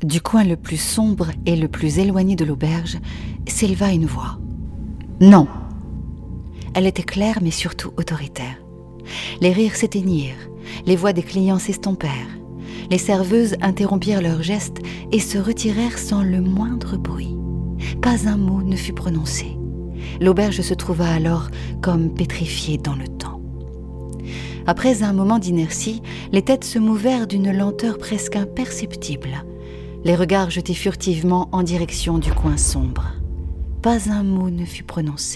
Du coin le plus sombre et le plus éloigné de l'auberge s'éleva une voix. « Non !» Elle était claire mais surtout autoritaire. Les rires s'éteignirent, les voix des clients s'estompèrent. Les serveuses interrompirent leurs gestes et se retirèrent sans le moindre bruit. Pas un mot ne fut prononcé. L'auberge se trouva alors comme pétrifiée dans le temps. Après un moment d'inertie, les têtes se mouvèrent d'une lenteur presque imperceptible. Les regards jetés furtivement en direction du coin sombre. Pas un mot ne fut prononcé.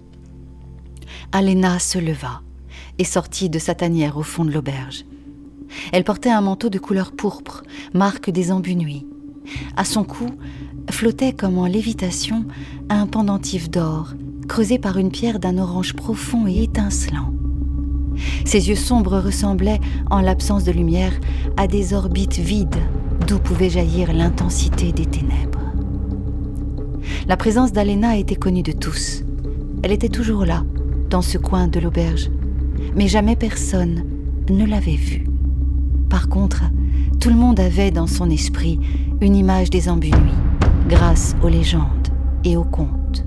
Alena se leva et sortit de sa tanière au fond de l'auberge. Elle portait un manteau de couleur pourpre, marque des embus nuits. À son cou, flottait comme en lévitation un pendentif d'or, creusé par une pierre d'un orange profond et étincelant. Ses yeux sombres ressemblaient, en l'absence de lumière, à des orbites vides d'où pouvait jaillir l'intensité des ténèbres. La présence d'Alena était connue de tous. Elle était toujours là, dans ce coin de l'auberge, mais jamais personne ne l'avait vue. Par contre, tout le monde avait dans son esprit une image des embus nuits, grâce aux légendes et aux contes.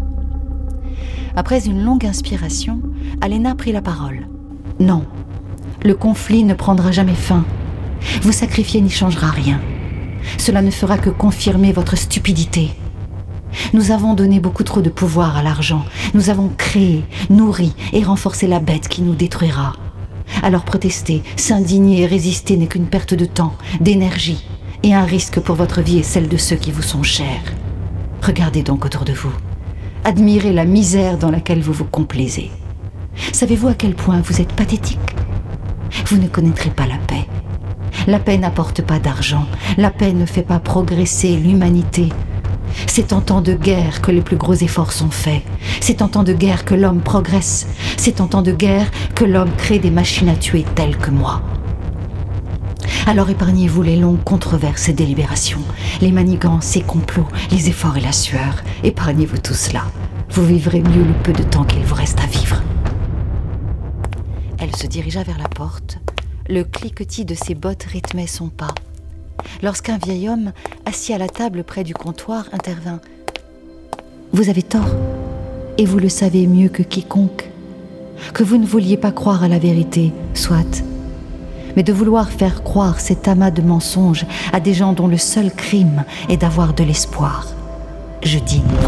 Après une longue inspiration, Alena prit la parole. « Non, le conflit ne prendra jamais fin. Vous sacrifier n'y changera rien. Cela ne fera que confirmer votre stupidité. Nous avons donné beaucoup trop de pouvoir à l'argent. Nous avons créé, nourri et renforcé la bête qui nous détruira. Alors protester, s'indigner et résister n'est qu'une perte de temps, d'énergie et un risque pour votre vie et celle de ceux qui vous sont chers. Regardez donc autour de vous. Admirez la misère dans laquelle vous vous complaisez. Savez-vous à quel point vous êtes pathétique ? Vous ne connaîtrez pas la paix. La paix n'apporte pas d'argent. La paix ne fait pas progresser l'humanité. C'est en temps de guerre que les plus gros efforts sont faits. C'est en temps de guerre que l'homme progresse. C'est en temps de guerre que l'homme crée des machines à tuer telles que moi. Alors épargnez-vous les longues controverses et délibérations, les manigances et complots, les efforts et la sueur. Épargnez-vous tout cela. Vous vivrez mieux le peu de temps qu'il vous reste à vivre. Elle se dirigea vers la porte. Le cliquetis de ses bottes rythmait son pas. Lorsqu'un vieil homme, assis à la table près du comptoir, intervint. « Vous avez tort, et vous le savez mieux que quiconque. Que vous ne vouliez pas croire à la vérité, soit. Mais de vouloir faire croire cet amas de mensonges à des gens dont le seul crime est d'avoir de l'espoir, je dis non. »